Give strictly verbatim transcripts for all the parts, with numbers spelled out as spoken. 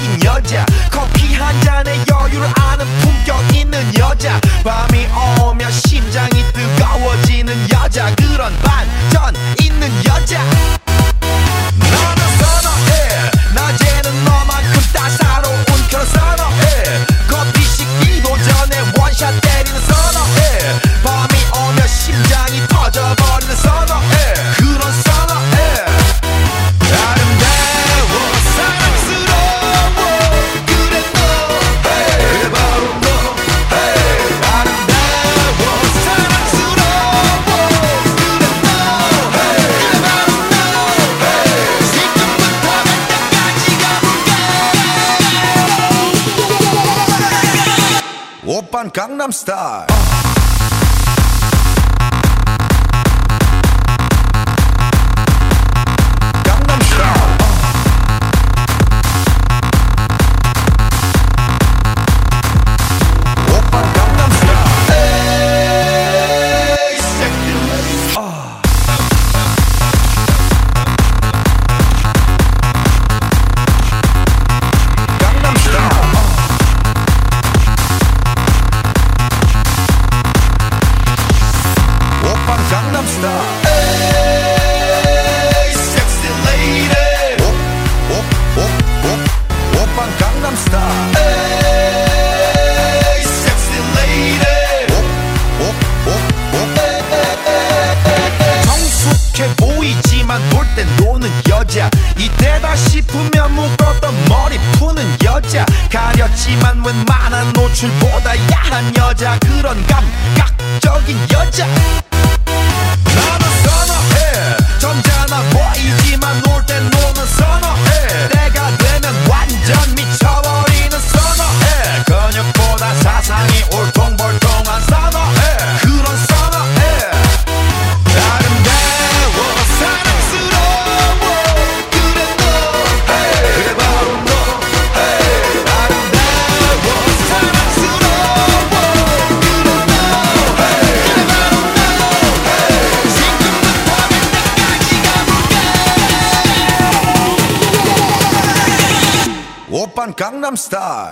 매력적인 여자 커피 한 잔에 여유를 아는 품격 있는 여자 밤이 오면 심장이 뜨거워지는 여자 그런 반전 있는 여자 너는 선어해 낮에는 너만큼 따사로운 그런 선어해 커피 식기도 전에 원샷 때리는 선어해 밤이 오면 심장이 터져버리는 선어해 그런 선어해 아름다워 사랑스러워 그래 너 hey, 그래 바로 너 hey. 아름다워 사랑스러워 그래 너 hey, 그래 바로 너 hey. 지금부터 갈 때까지 가볼까 오빤 강남스타일 이때다 싶으면 묶었던 머리 푸는 여자 가렸지만 웬만한 노출보다 야한 여자 그런 감각적인 여자 나는 선어해 점잖아 보이지만 놀 땐 노는 선어해 때가 되면 완전 미쳐버리는 선어해 근육보다 사상이 울퉁불퉁한 선어해 그런 선어해 아름다워 사랑스러워 그래 너 hey, 그래 바로 너 hey. 아름다워 사랑스러워 그래 너 hey, 그래 바로 너 hey. 지금부터 갈 때까지 가볼까 오빤 강남스타일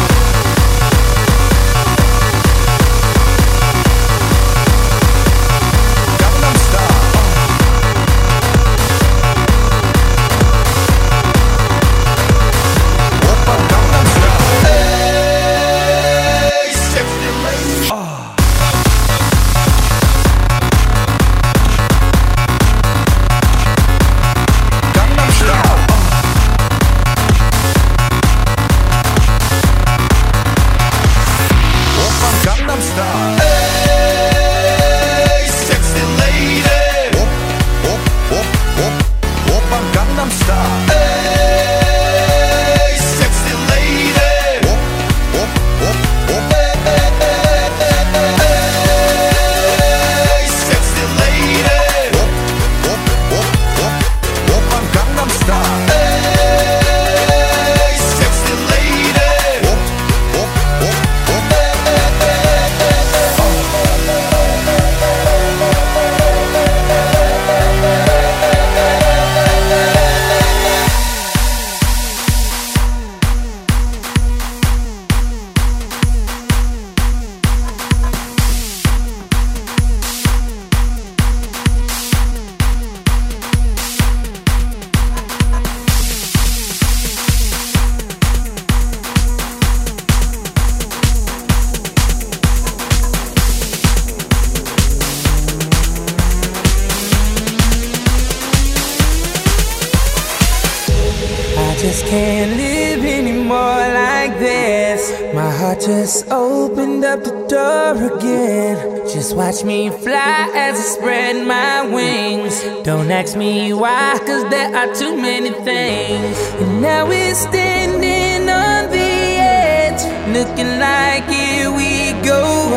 just can't live anymore like this. My heart just opened up the door again. Just watch me fly as I spread my wings. Don't ask me why, cause there are too many things. And now we're standing on the edge, looking like here we go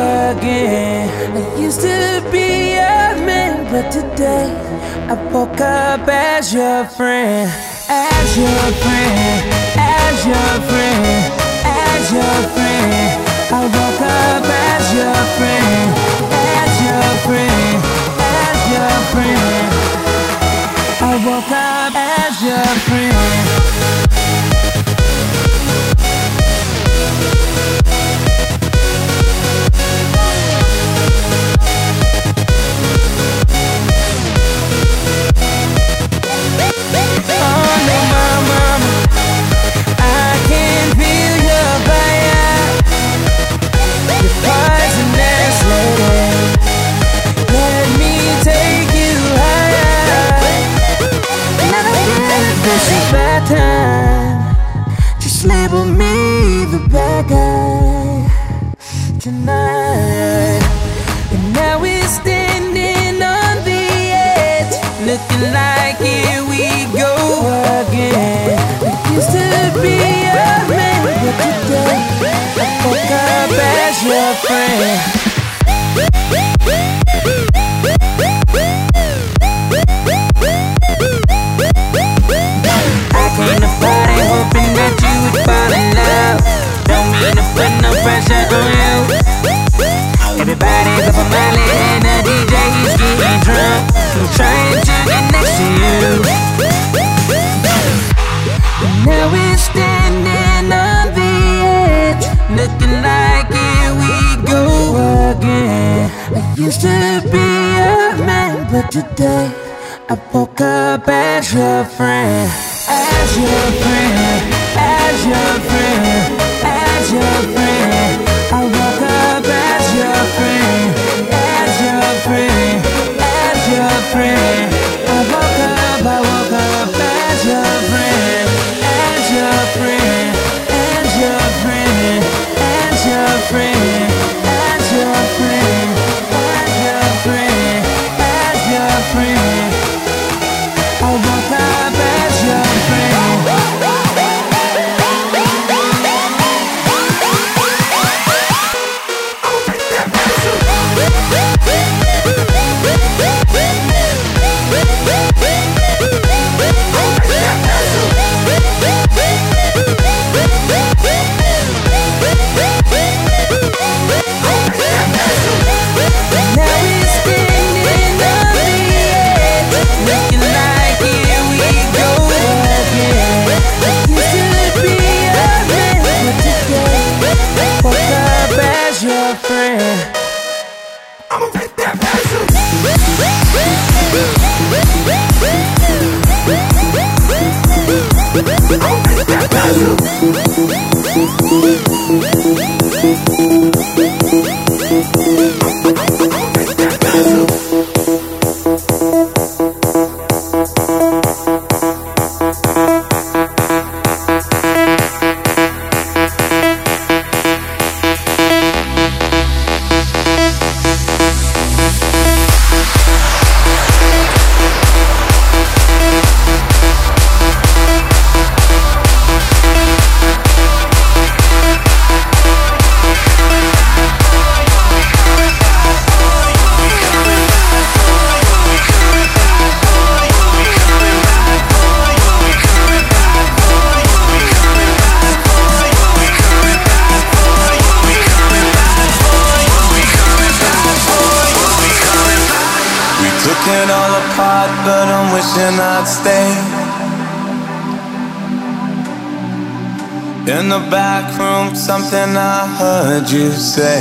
again. I used to be a man, but today I woke up as your friend. As your friend, as your friend, as your friend. I woke up as your friend, as your friend, as your friend. I woke up as your friend. it's a bad time, just label me the bad guy tonight. And now we're standing on the edge, looking like here we go again. I used to be a man, but today I woke up as your friend. I came to party hoping that you would fall in love. Don't mean to put no pressure on you. Everybody's up on my lid and the D J is getting drunk. I'm trying to get next to you. And now we're standing on the edge, looking like here we go again. I used to be a man, but today I woke up as your friend. As your friend, as your friend, as your friend. I woke up as your friend, as your friend, as your friend. I woke up, I woke up as your friend, as your friend, as your friend, as your friend, as your friend, as your friend, as your friend. I woke up as your friend. In the back room, something I heard you say.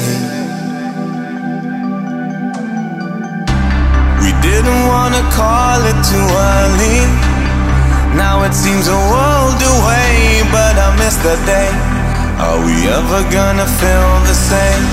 We didn't wanna call it too early. Now it seems a world away, but I miss that day. Are we ever gonna feel the same?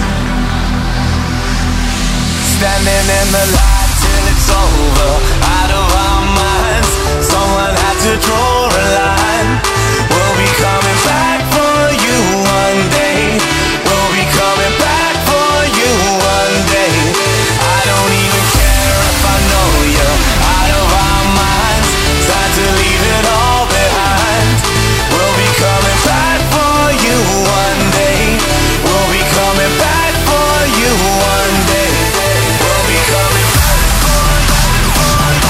Standing in the light till it's over, out of our minds. Someone had to draw a line. We'll be coming back for you one day. We'll be coming back for you one day. I don't even care if I know you're out of our minds. Time to leave it all behind. We'll be coming back for you one day. We'll be coming back for you one day. We'll be coming back for you one day.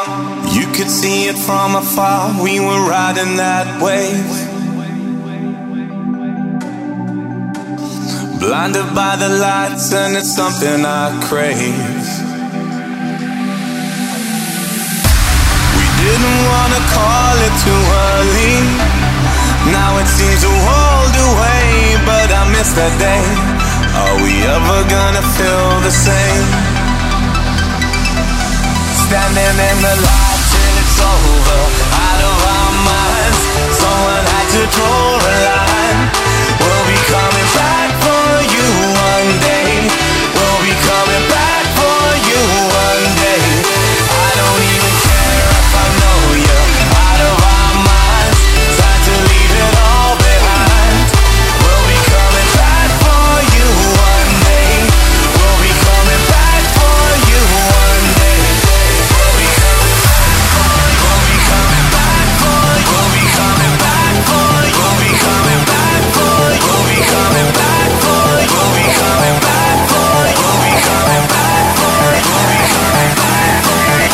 You could see it from afar, we were riding that wave. Blinded by the lights and it's something I crave. We didn't wanna call it too early. Now it seems to hold away, but I miss that day. Are we ever gonna feel the same? Standing in the light till it's over, out of our minds. Someone had to draw a line. We'll be coming back for you one day. We'll be coming back for you one day. I don't even care if I know you're out of our minds. Time to leave it all behind. We'll be coming back for you one day. We'll be coming back for you one day. We'll be coming back for you. We'll be coming back for you. We'll be coming back for you. We'll be coming back for you. We'll be coming back for you. We'll be coming back for you. We'll be coming back for you. We'll be coming back for you.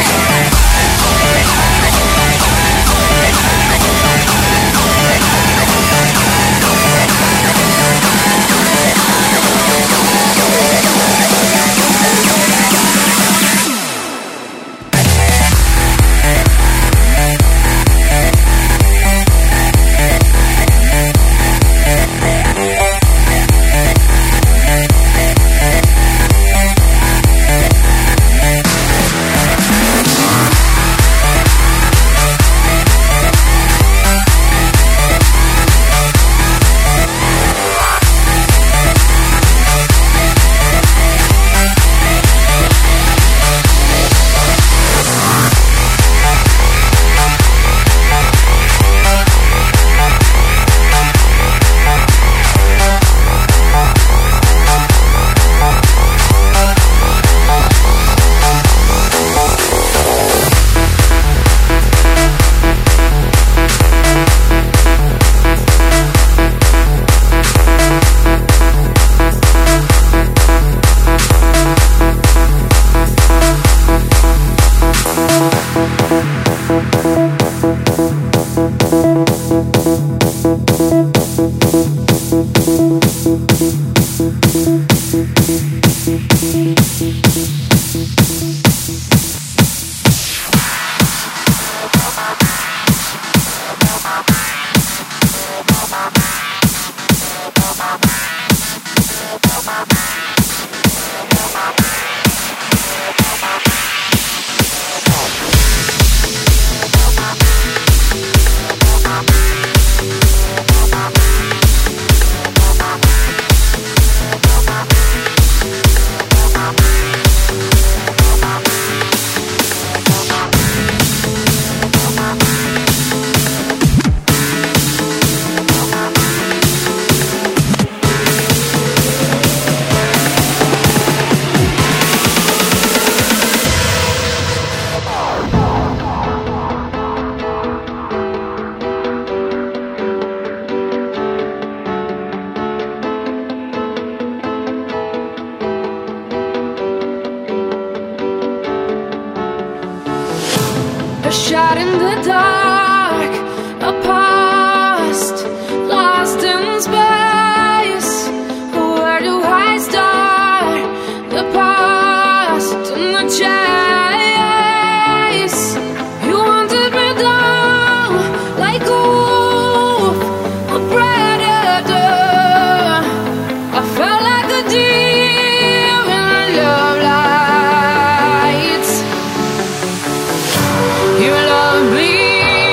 A shot in the dark, a past lost in space. Where do I start? The past and the chase. You wanted me down like a wolf, a predator. I felt like a deer in your lights. You love me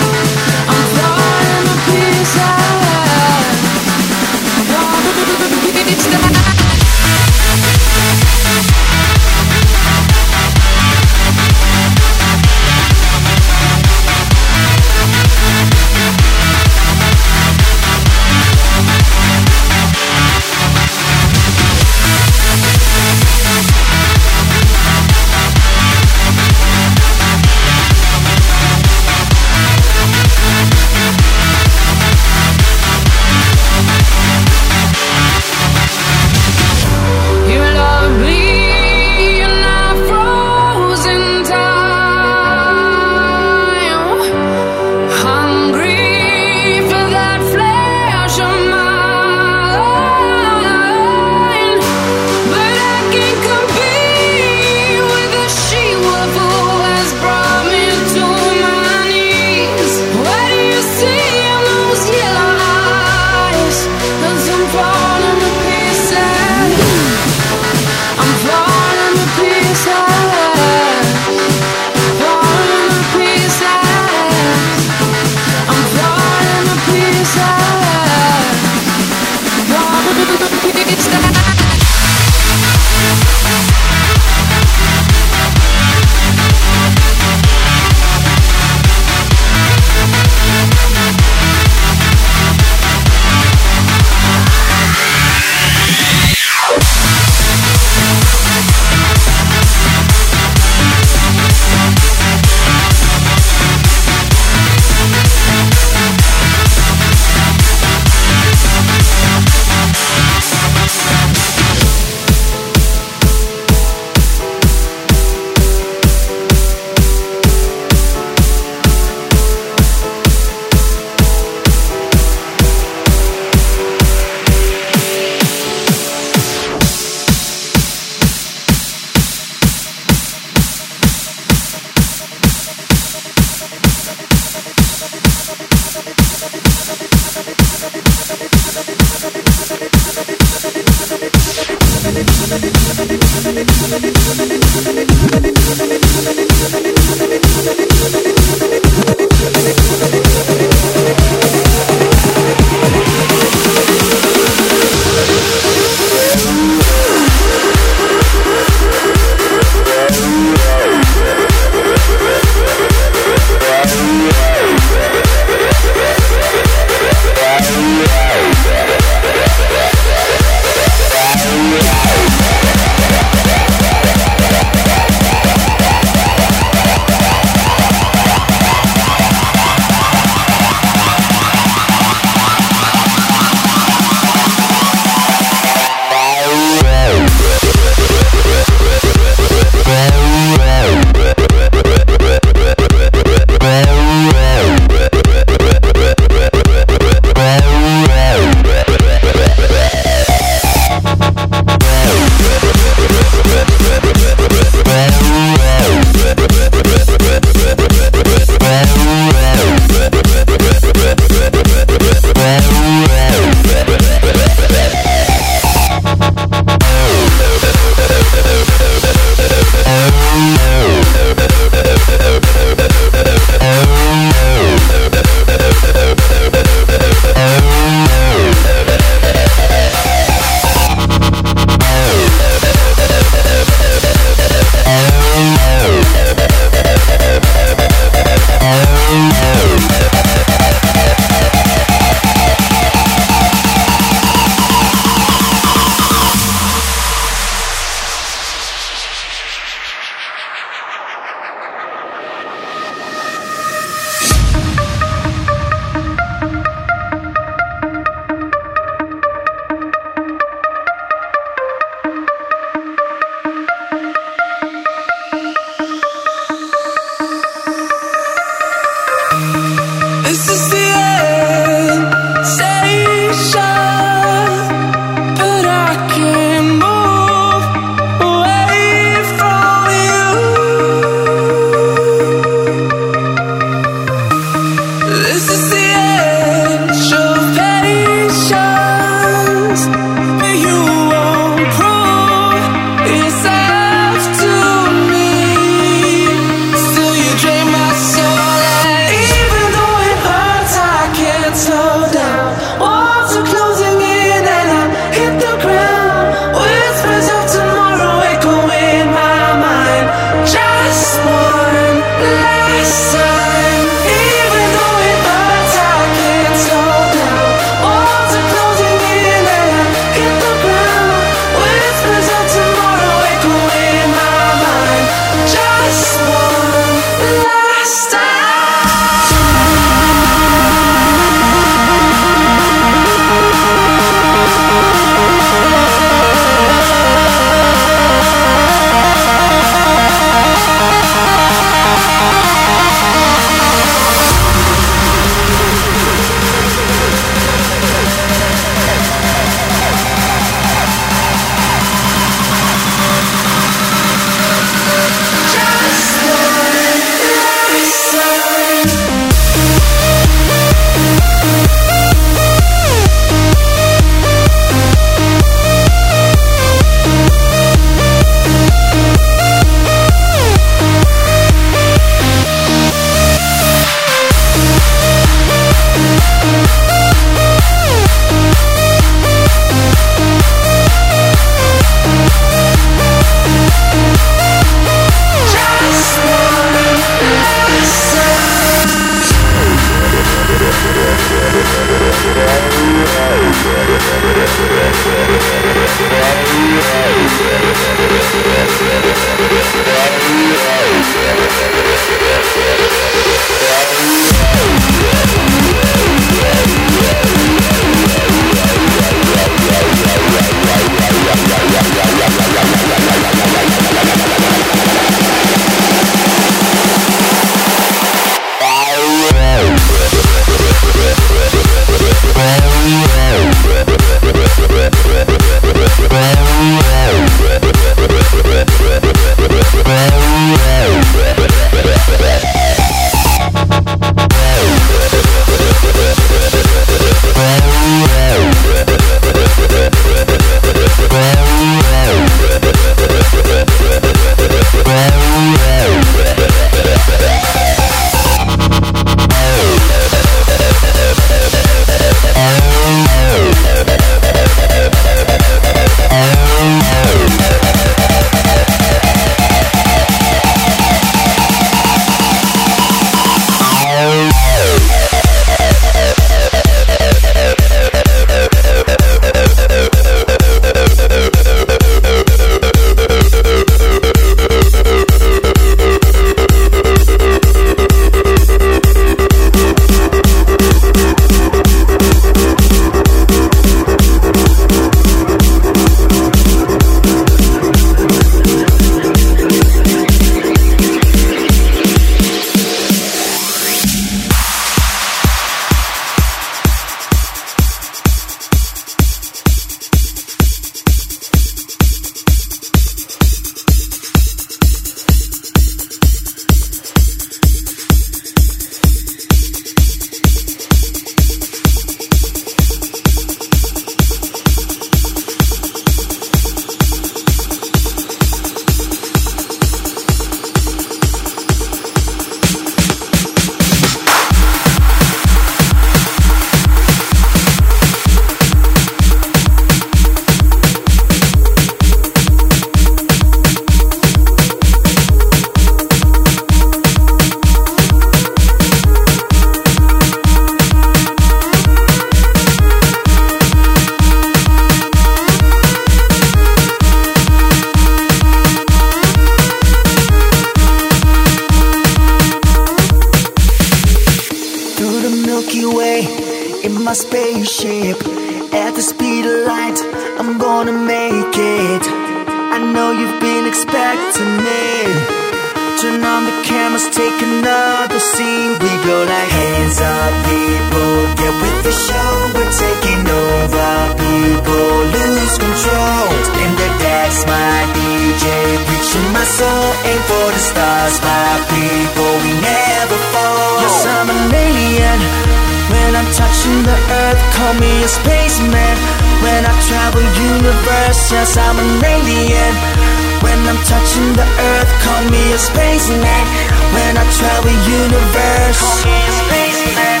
spaceship at the speed of light. I'm gonna make it. I know you've been expecting me. Turn on the cameras, take another scene. We go like hands up, people, get with the show. We're taking over, people lose control. Spin the decks, my D J, reaching my soul. Aim for the stars, my people, we never fall. Yes, I'm an alien. When I'm touching the earth, call me a spaceman. When I travel universe, yes, I'm an alien. When I'm touching the earth, call me a spaceman. When I travel universe, call me a spaceman.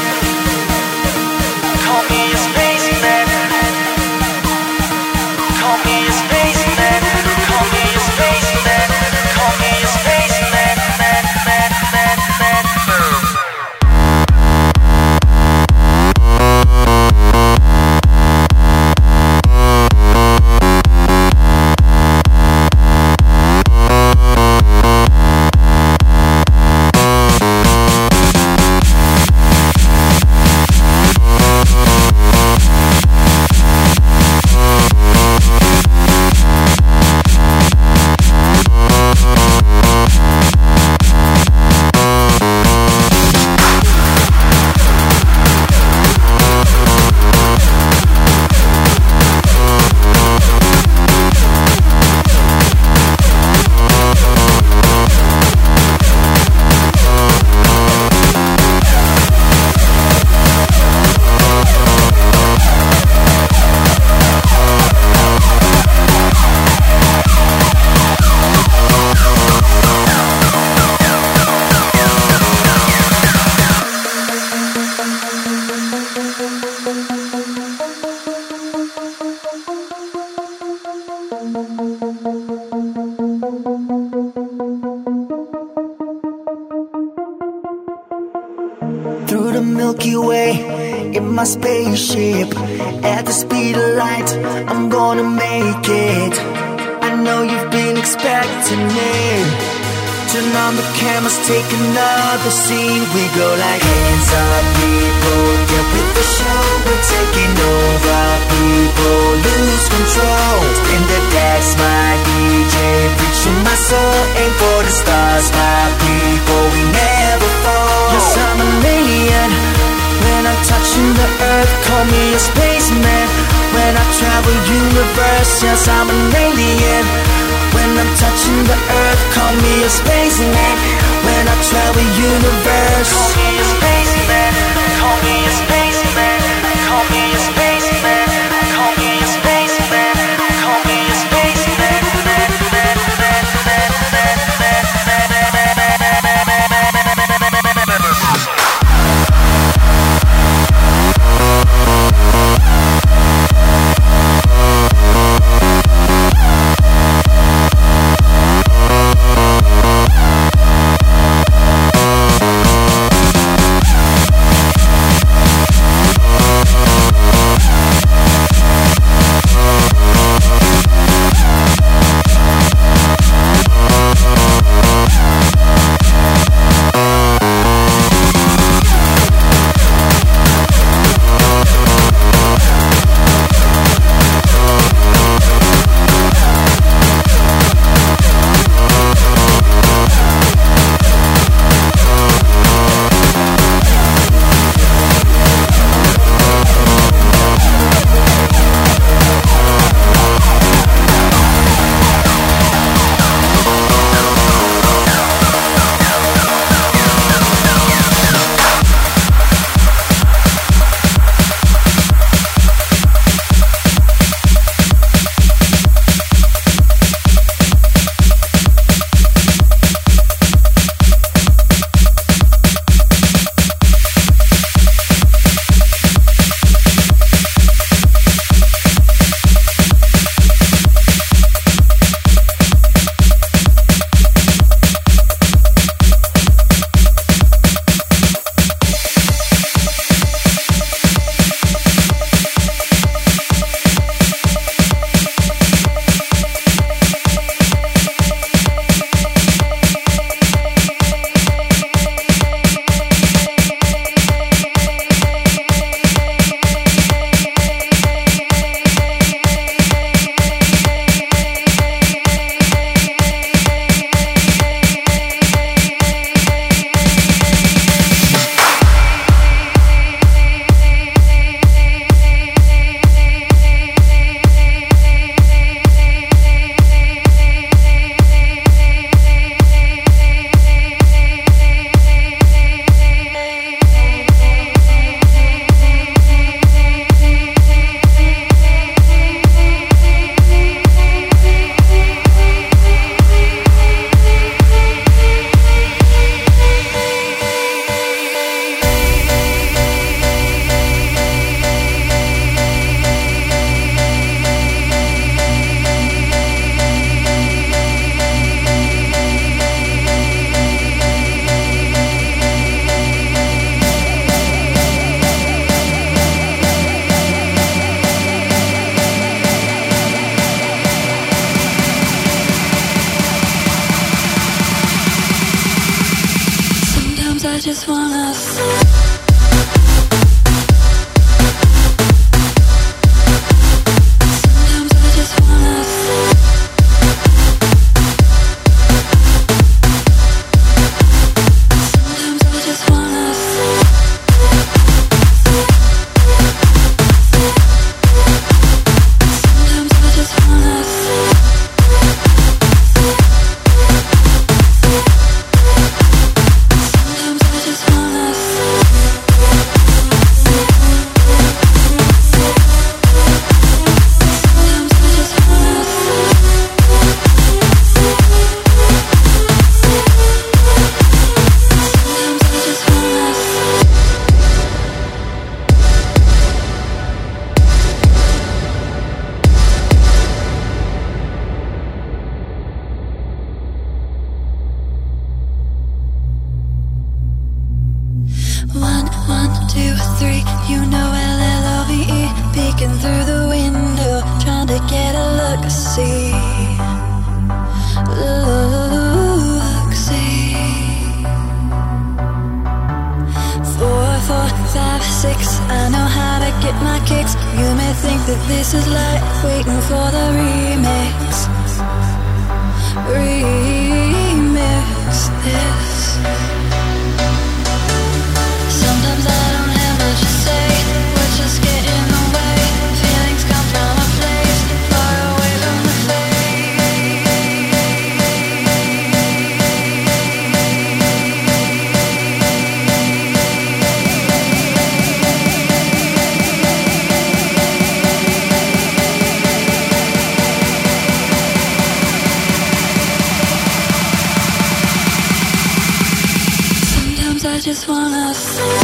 Call me a spaceman. Call me a spaceman. Call me a spaceman. Call me a spaceman. Man, man, man, man, man. Through the Milky Way, in my spaceship, at the speed of light, I'm gonna make it. I know you've been expecting me. Turn on the cameras, take another scene. We go like hands up, people, get with the show. We're taking over, people lose control. Spin the decks, my D J, reaching my soul. Aim for the stars, my people, we never fall. Yes, I'm an alien. When I'm touching the earth, call me a spaceman. When I travel universe, yes, I'm an alien. When I'm touching the earth, call me a spaceman. When I travel universe, call me a spaceman. Call me a spaceman. Call me a spaceman. Call me a spaceman. Call me a spaceman. I just wanna say I just wanna say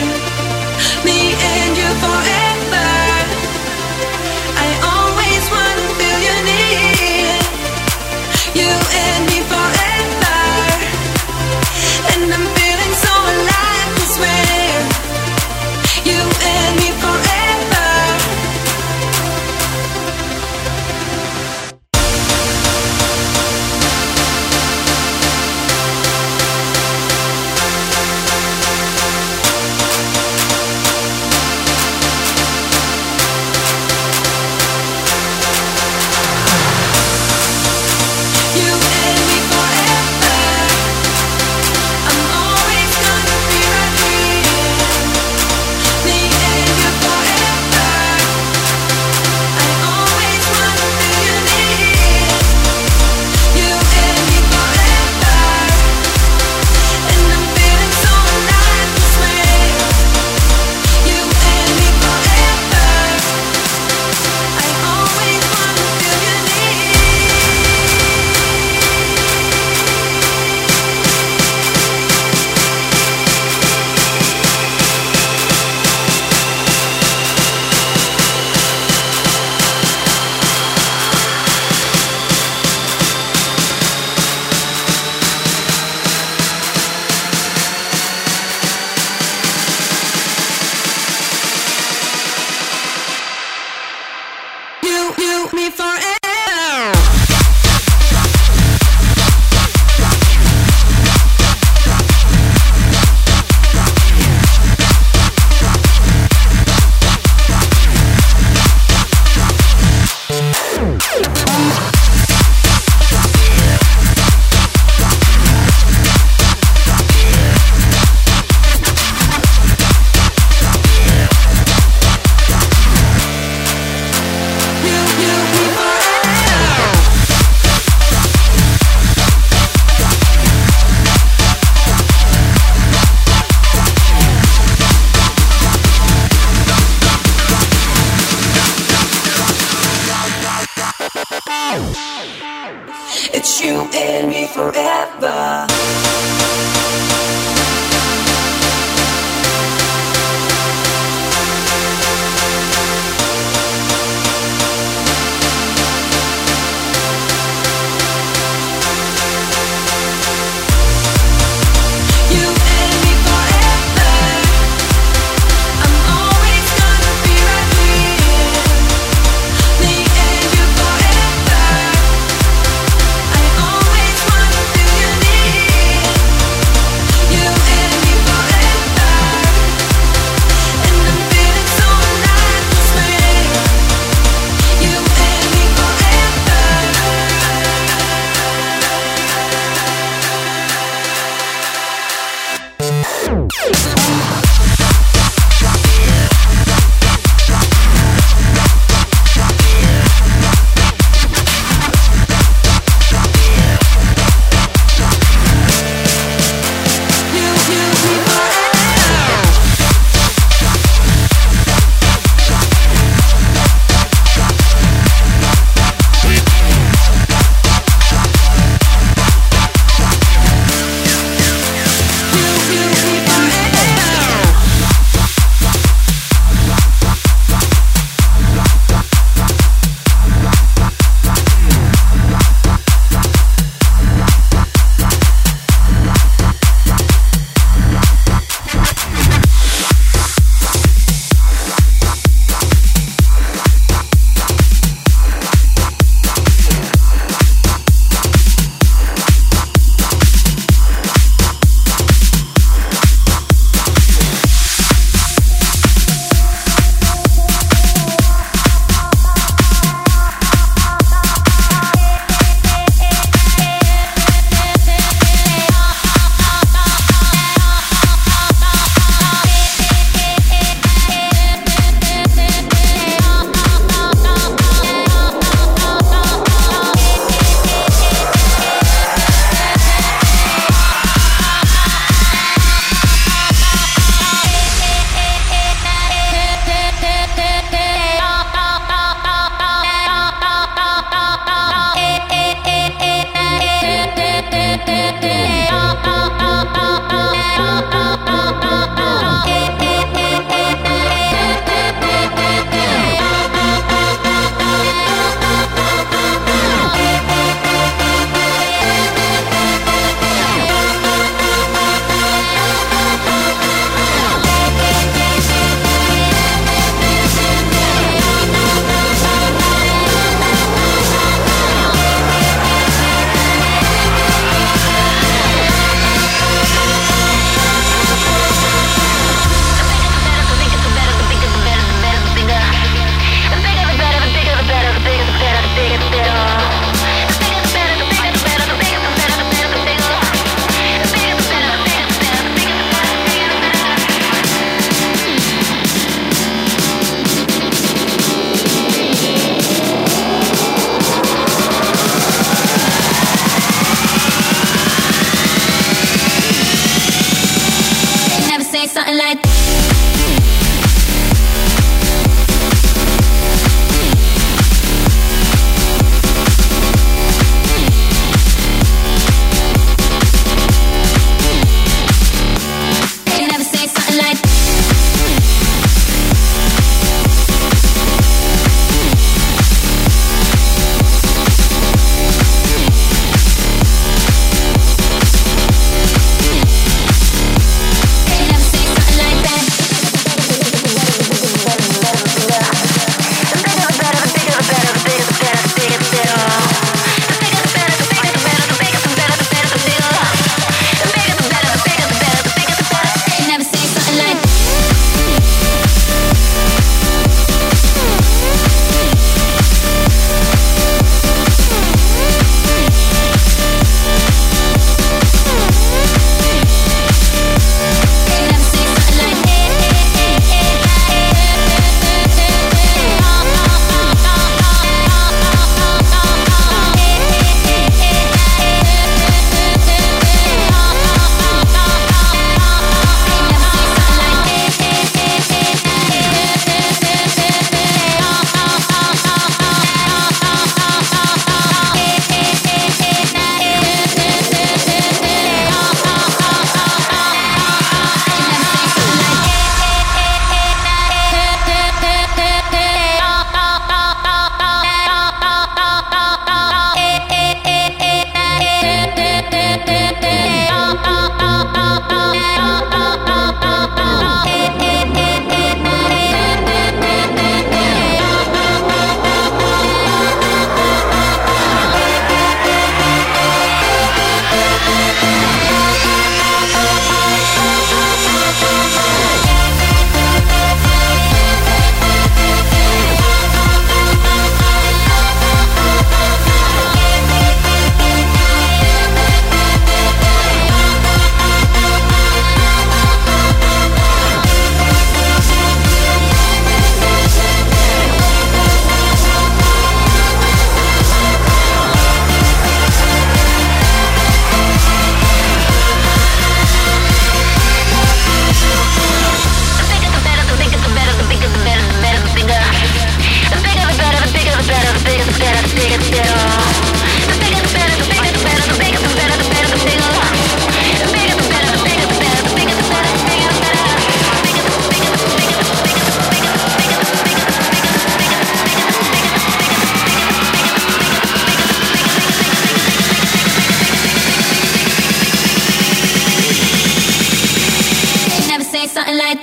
forever. I always want forever. Something like they never say something like they never say something like that. something like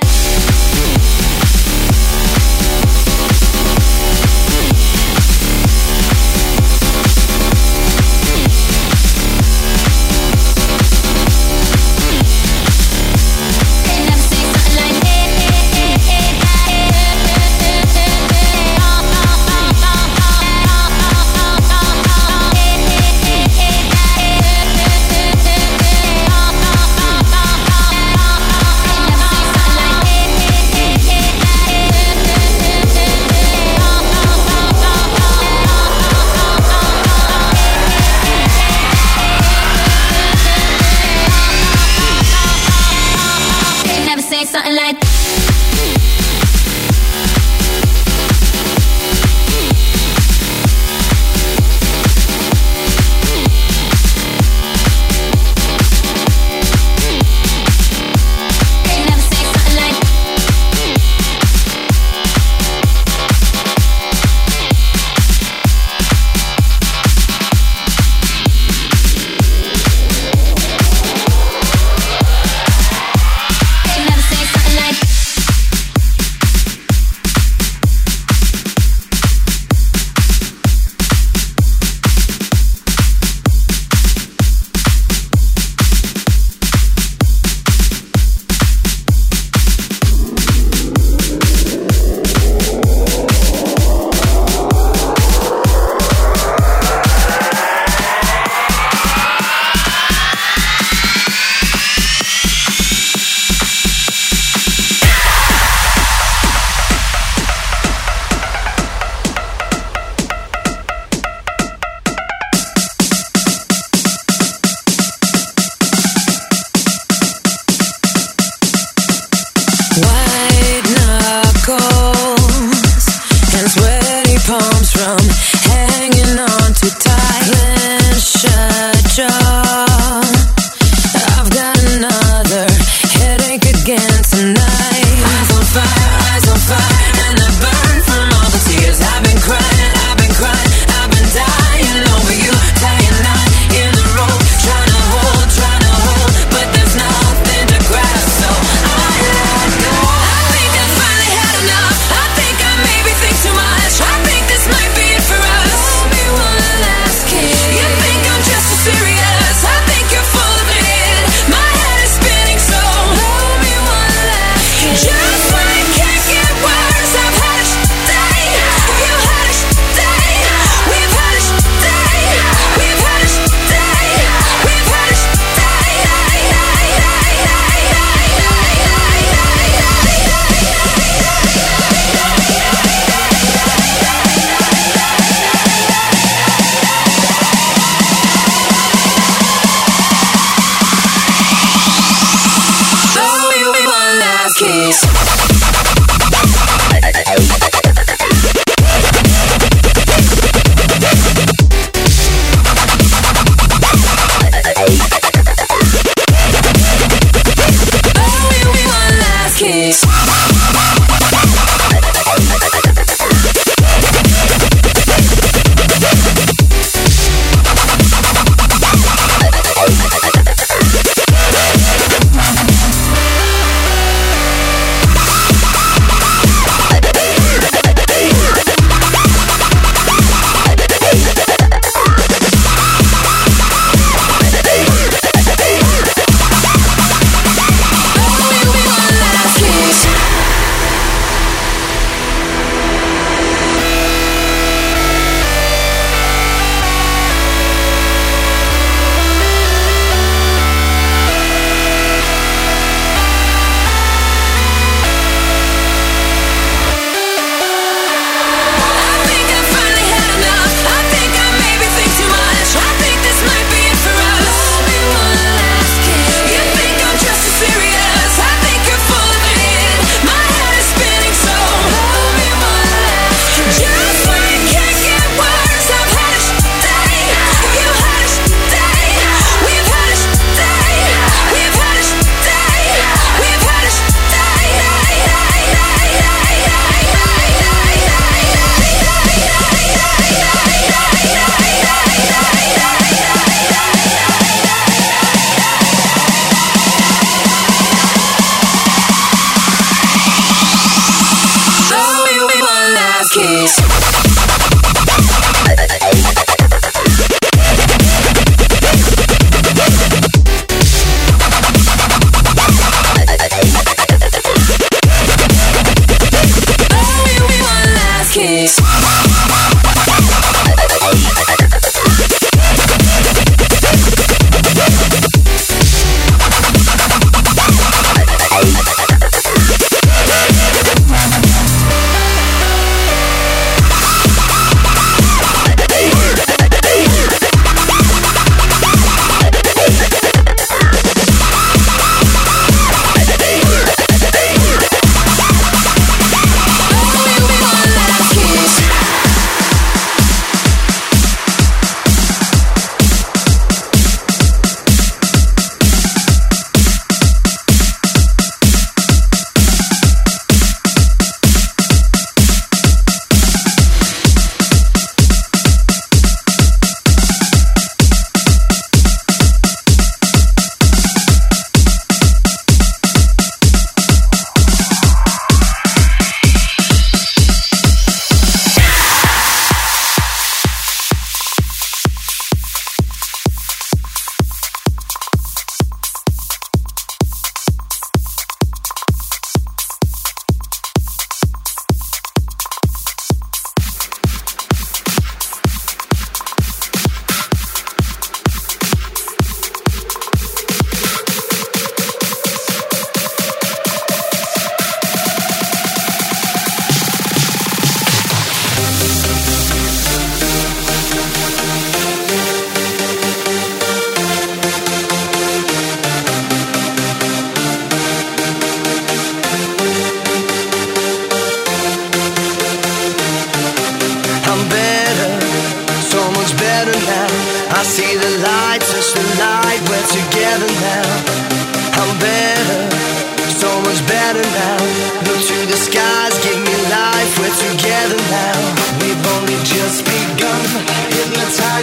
something like like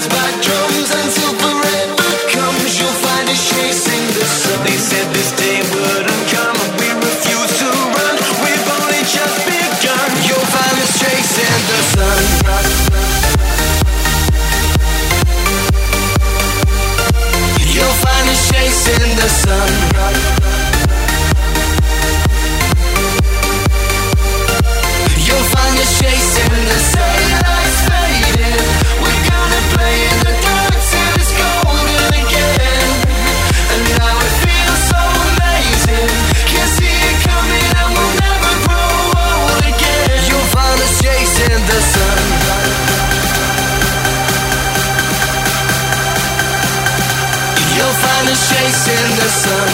by drums until forever comes. You'll find us chasing the sun. They said this day wouldn't come, we refuse to run. We've only just begun. You'll find us chasing the sun. You'll find us chasing the sun. You'll find us chasing the sun. Lights fading, we're gonna play in the dark till it's golden again. And now it feels so amazing. Can't see it coming and we'll never grow old again. You'll find us chasing the sun. You'll find us chasing the sun.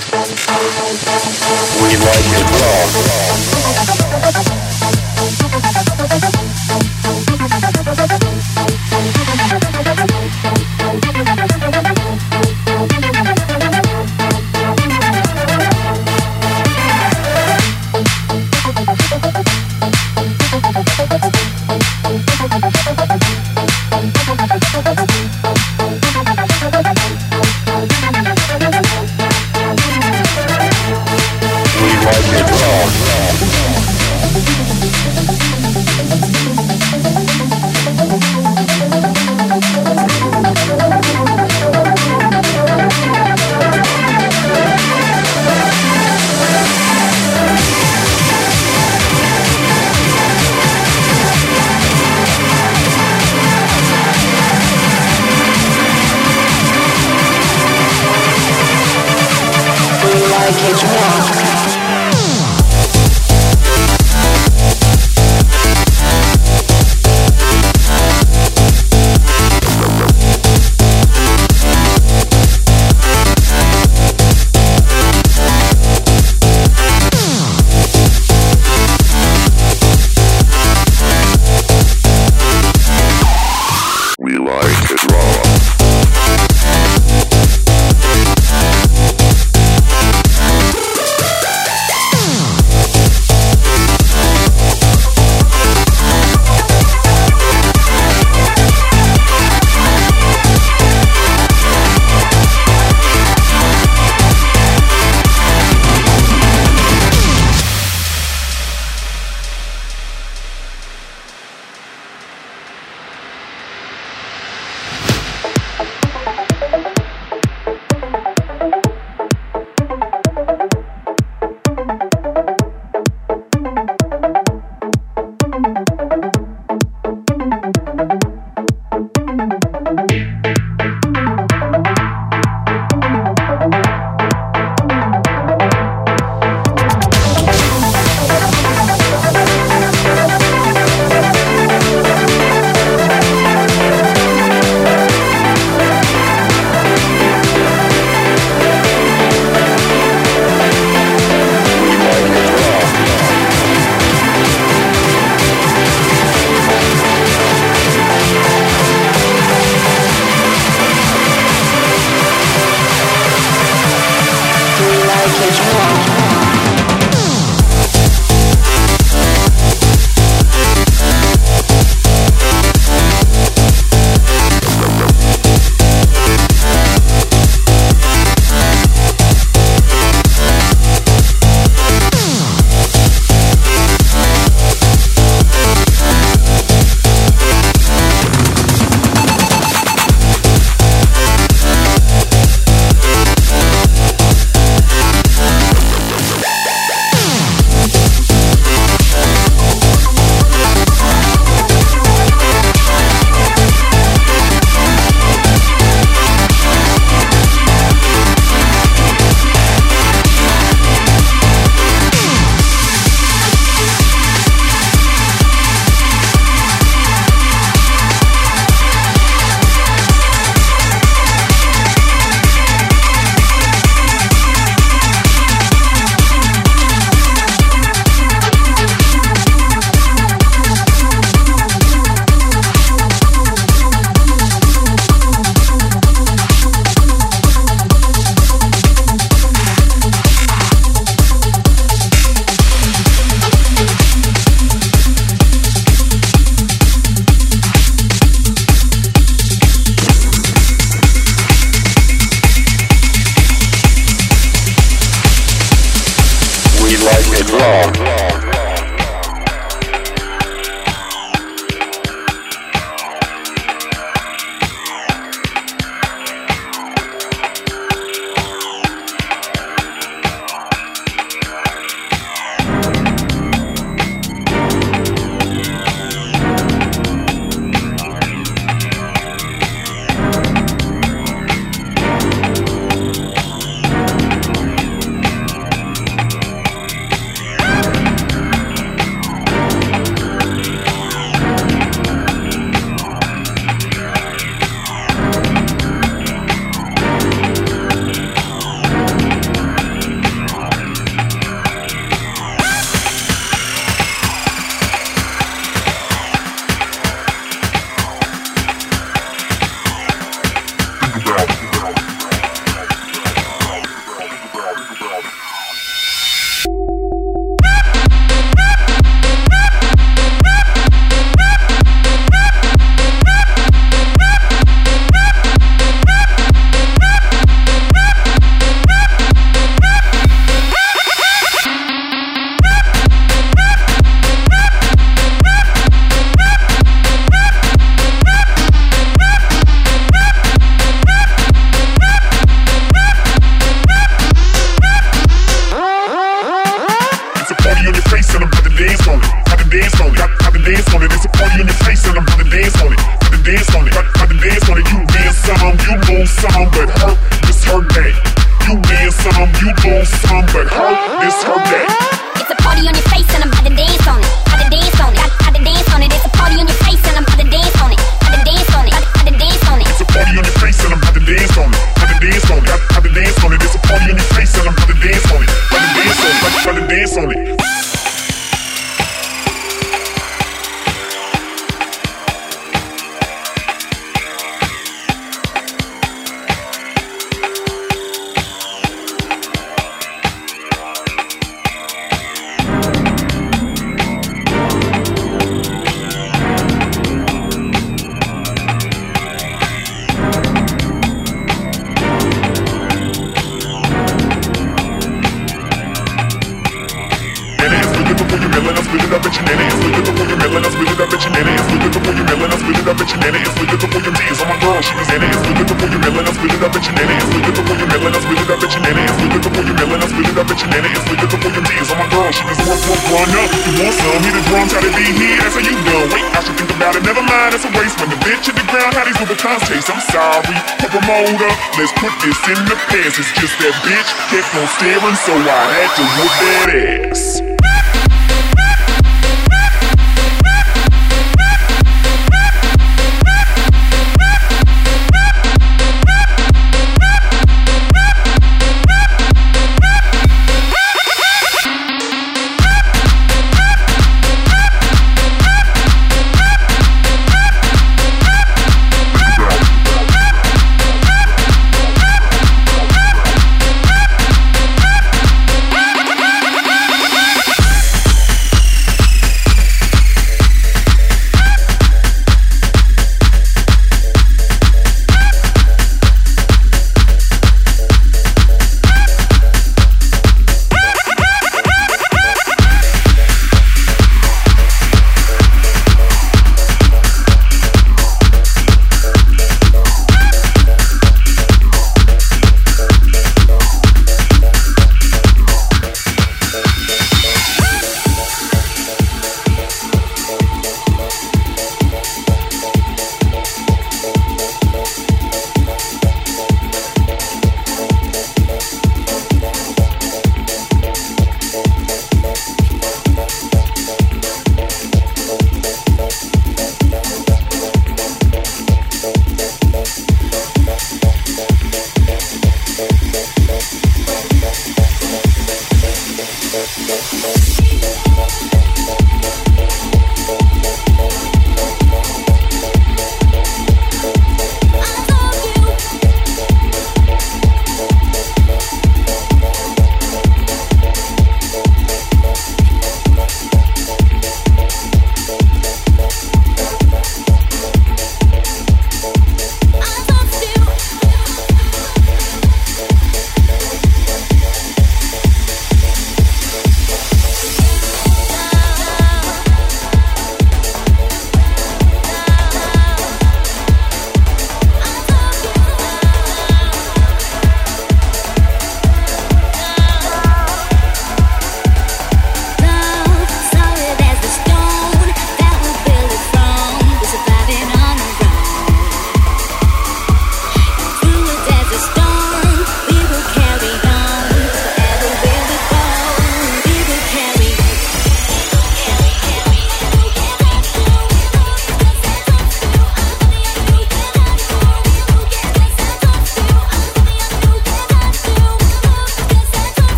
We like it raw. song, you move song, but her, it's her day. You dance some, you lose some, but her, it's her day. It's a party on your face and I'm about to dance on it. About to dance on it. Got, got to dance on it. It's a party on your face and I'm about to dance on it. About to dance on it. Got, got to dance on it. It's a party on your face and I'm about to dance on it. About to dance on it. Got, got to dance on it. It's a party on your face and I'm about to dance on it. About to dance on it. About to dance on it. I'm sorry, the promoter, let's put this in the past. It's just that bitch kept on staring, so I had to whoop that ass.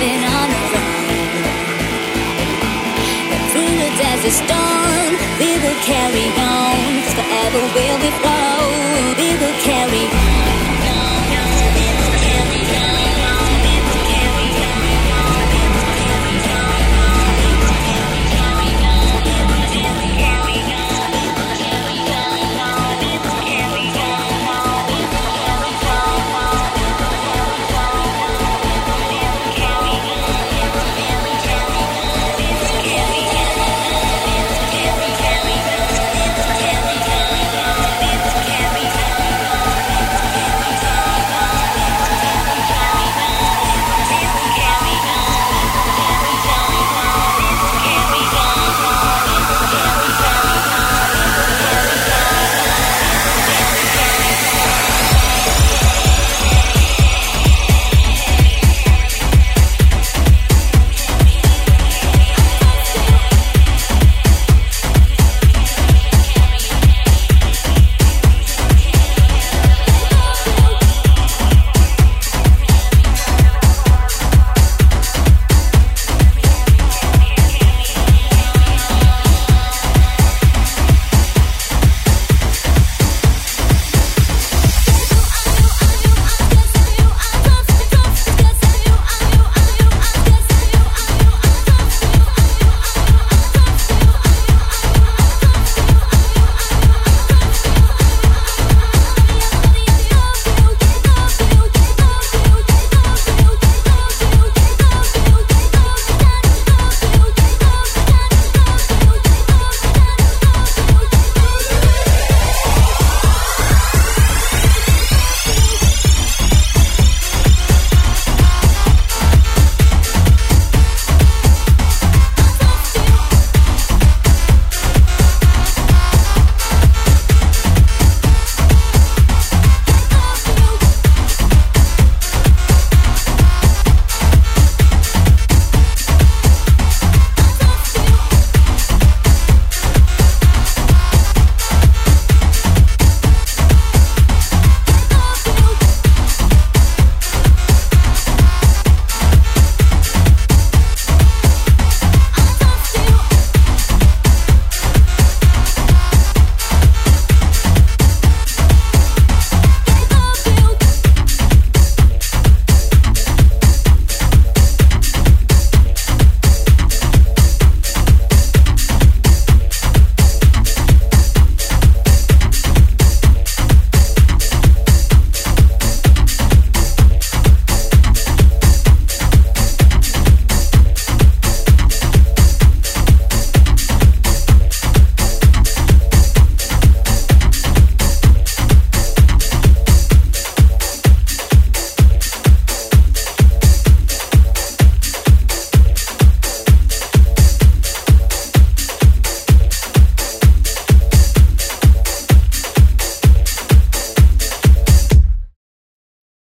living on the run. And through the desert storm, we will carry on. Forever will we flow. We will carry on.